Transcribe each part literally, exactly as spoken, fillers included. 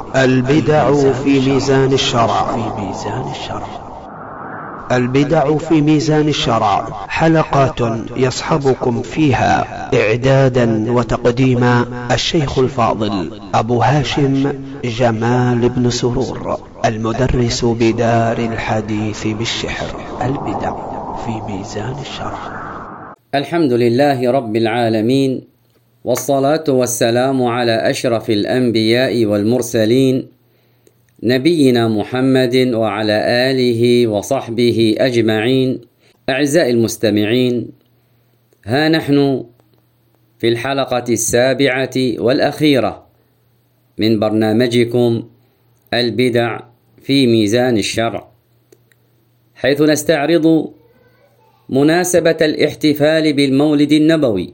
البدع في ميزان الشرع. في ميزان الشرع البدع في ميزان الشرع حلقات يصحبكم فيها إعدادا وتقديما الشيخ الفاضل أبو هاشم جمال بن سرور، المدرس بدار الحديث بالشحر. البدع في ميزان الشرع. الحمد لله رب العالمين، والصلاة والسلام على أشرف الأنبياء والمرسلين، نبينا محمد وعلى آله وصحبه أجمعين. أعزائي المستمعين، ها نحن في الحلقة السابعة والأخيرة من برنامجكم البدع في ميزان الشرع، حيث نستعرض مناسبة الاحتفال بالمولد النبوي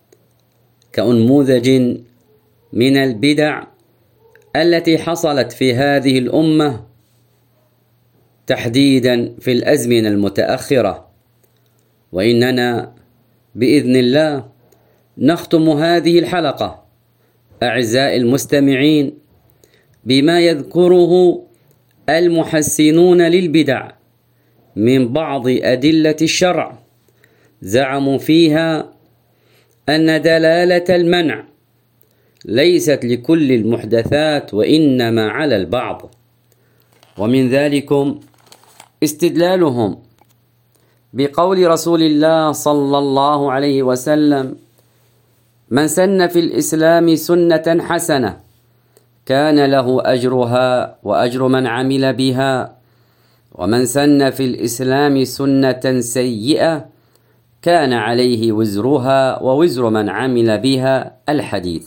كأنموذج من البدع التي حصلت في هذه الأمة تحديدا في الأزمنة المتأخرة. وإننا بإذن الله نختم هذه الحلقة أعزائي المستمعين بما يذكره المحسنون للبدع من بعض أدلة الشرع، زعموا فيها أن دلالة المنع ليست لكل المحدثات وإنما على البعض، ومن ذلكم استدلالهم بقول رسول الله صلى الله عليه وسلم: من سن في الإسلام سنة حسنة كان له أجرها وأجر من عمل بها، ومن سن في الإسلام سنة سيئة كان عليه وزرها ووزر من عمل بها. الحديث.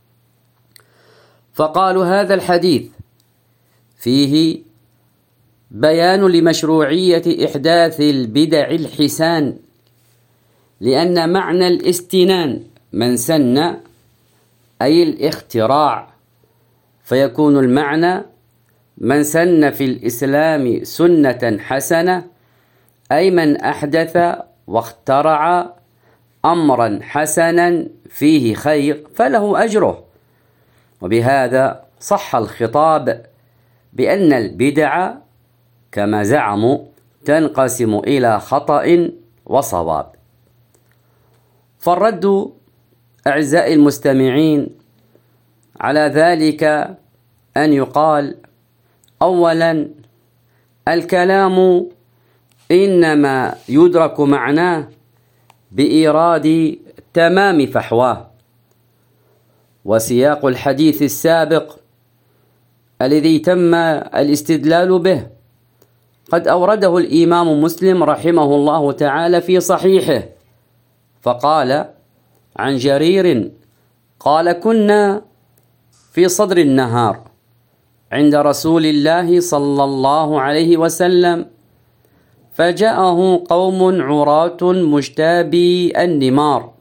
فقالوا هذا الحديث فيه بيان لمشروعية إحداث البدع الحسان، لأن معنى الاستنان من سن أي الاختراع، فيكون المعنى من سن في الإسلام سنة حسنة أي من أحدث واخترع أمرا حسنا فيه خير فله أجره. وبهذا صح الخطاب بأن البدع كما زعموا تنقسم إلى خطأ وصواب. فالرد أعزائي المستمعين على ذلك أن يقال: أولا، الكلام إنما يدرك معناه بإيراد تمام فحواه، وسياق الحديث السابق الذي تم الاستدلال به قد أورده الإمام مسلم رحمه الله تعالى في صحيحه، فقال عن جرير قال: كنا في صدر النهار عند رسول الله صلى الله عليه وسلم، فجاءه قوم عراة مجتابي النمار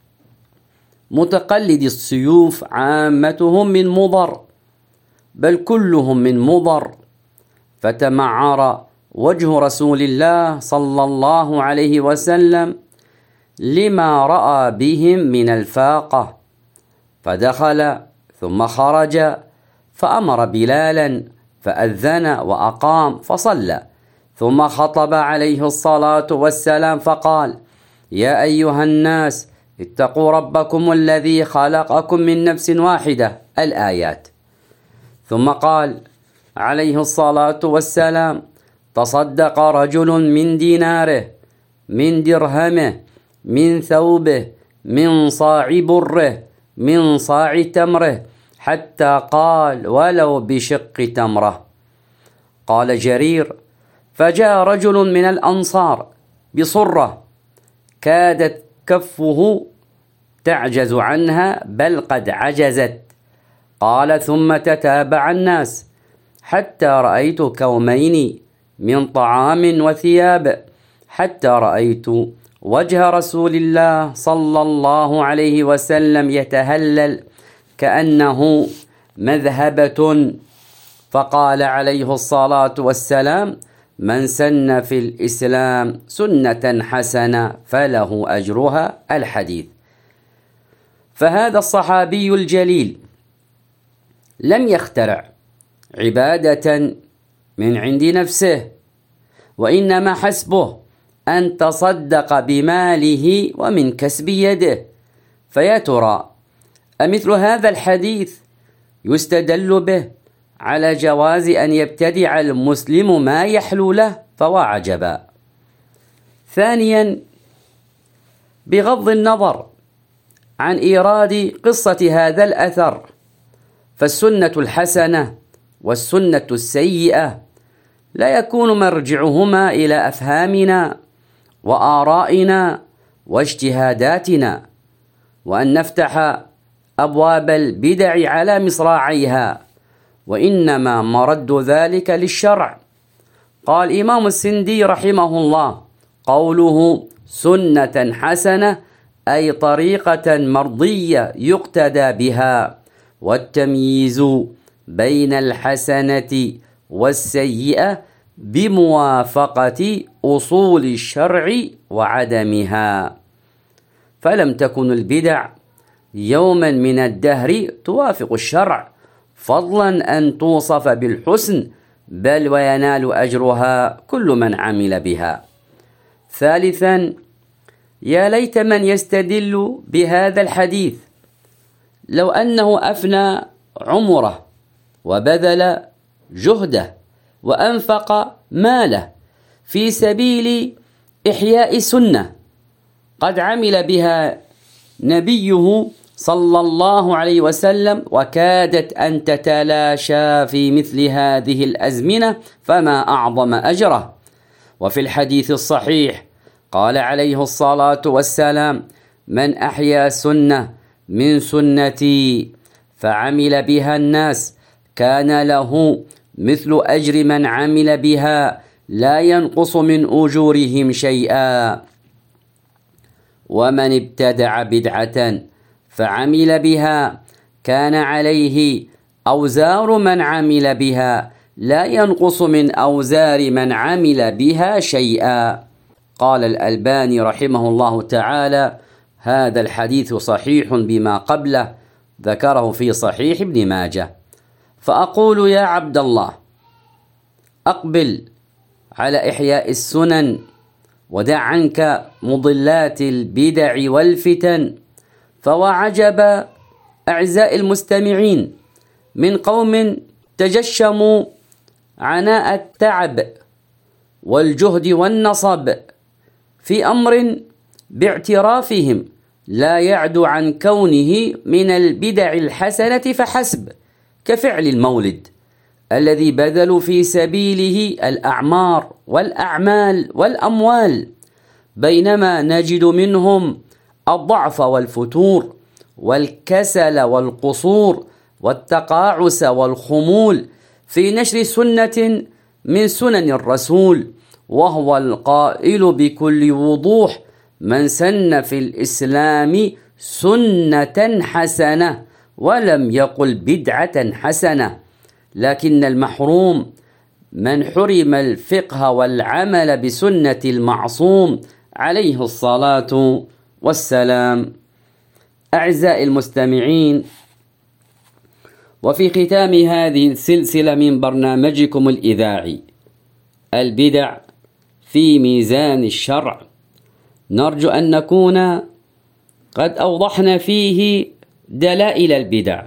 متقلد السيوف، عامتهم من مضر بل كلهم من مضر، فتمعر وجه رسول الله صلى الله عليه وسلم لما رأى بهم من الفاقة، فدخل ثم خرج فأمر بلالا فأذن وأقام فصلى، ثم خطب عليه الصلاة والسلام فقال: يا أيها الناس اتقوا ربكم الذي خلقكم من نفس واحدة. الآيات. ثم قال عليه الصلاة والسلام: تصدق رجل من ديناره، من درهمه، من ثوبه، من صاع بره، من صاع تمره، حتى قال: ولو بشق تمره. قال جرير: فجاء رجل من الأنصار بصرة كادت كفه تعجز عنها بل قد عجزت. قال: ثم تتابع الناس حتى رأيت كومين من طعام وثياب، حتى رأيت وجه رسول الله صلى الله عليه وسلم يتهلل كأنه مذهبة. فقال عليه الصلاة والسلام: من سن في الإسلام سنة حسنة فله أجرها. الحديث. فهذا الصحابي الجليل لم يخترع عبادة من عند نفسه، وإنما حسبه أن تصدق بماله ومن كسب يده. فيا ترى أمثل هذا الحديث يستدل به على جواز أن يبتدع المسلم ما يحلو له؟ فوا عجبا. ثانيا، بغض النظر عن إيراد قصة هذا الأثر، فالسنة الحسنة والسنة السيئة لا يكون مرجعهما إلى أفهامنا وآرائنا واجتهاداتنا، وأن نفتح أبواب البدع على مصراعيها، وإنما مرد ذلك للشرع. قال إمام السندي رحمه الله: قوله سنة حسنة أي طريقة مرضية يقتدى بها، والتمييز بين الحسنة والسيئة بموافقة أصول الشرع وعدمها. فلم تكن البدع يوما من الدهر توافق الشرع، فضلا أن توصف بالحسن، بل وينال أجرها كل من عمل بها. ثالثا، يا ليت من يستدل بهذا الحديث لو أنه أفنى عمره وبذل جهده وأنفق ماله في سبيل إحياء سنة قد عمل بها نبيه صلى الله عليه وسلم، وكادت أن تتلاشى في مثل هذه الأزمنة، فما أعظم أجره. وفي الحديث الصحيح قال عليه الصلاة والسلام: من أحيا سنة من سنتي فعمل بها الناس كان له مثل أجر من عمل بها لا ينقص من أجورهم شيئا. ومن ابتدع بدعة فعمل بها كان عليه أوزار من عمل بها لا ينقص من أوزار من عمل بها شيئا. قال الألباني رحمه الله تعالى: هذا الحديث صحيح بما قبله، ذكره في صحيح ابن ماجه. فأقول يا عبد الله، أقبل على إحياء السنن، ودع عنك مضلات البدع والفتن. فوعجب أعزائي المستمعين من قوم تجشموا عناء التعب والجهد والنصب في أمر باعترافهم لا يعدو عن كونه من البدع الحسنة فحسب، كفعل المولد الذي بذلوا في سبيله الأعمار والأعمال والأموال، بينما نجد منهم الضعف والفتور والكسل والقصور والتقاعس والخمول في نشر سنة من سنن الرسول، وهو القائل بكل وضوح: من سن في الإسلام سنة حسنة، ولم يقل بدعة حسنة. لكن المحروم من حرم الفقه والعمل بسنة المعصوم عليه الصلاة والسلام. أعزائي المستمعين، وفي ختام هذه السلسلة من برنامجكم الإذاعي البدع في ميزان الشرع، نرجو أن نكون قد أوضحنا فيه دلائل البدع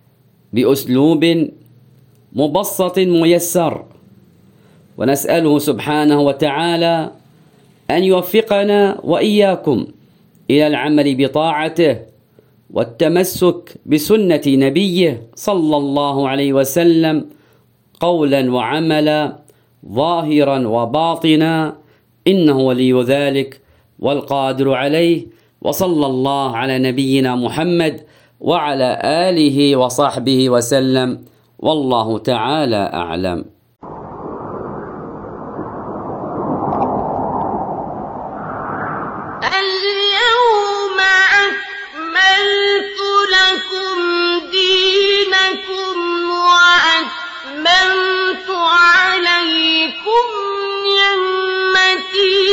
بأسلوب مبسط ميسر، ونسأله سبحانه وتعالى أن يوفقنا وإياكم إلى العمل بطاعته والتمسك بسنة نبيه صلى الله عليه وسلم قولا وعملا، ظاهرا وباطنا، إنه ولي ذلك والقادر عليه. وصلى الله على نبينا محمد وعلى آله وصحبه وسلم، والله تعالى أعلم. اليوم أكملت لكم دينكم وأتممت عليكم نعمتي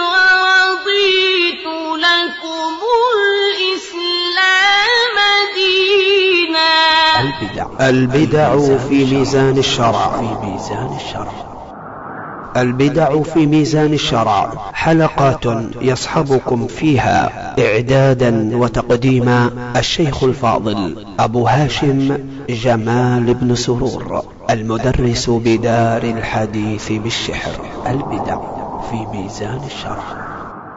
ورضيت لكم الإسلام دينا. البدع البدع في ميزان الشرع. في ميزان الشرع. البدع في ميزان الشرع حلقات يصحبكم فيها إعدادا وتقديما الشيخ الفاضل أبو هاشم جمال بن سرور، المدرس بدار الحديث بالشحر. البدع في ميزان الشرع.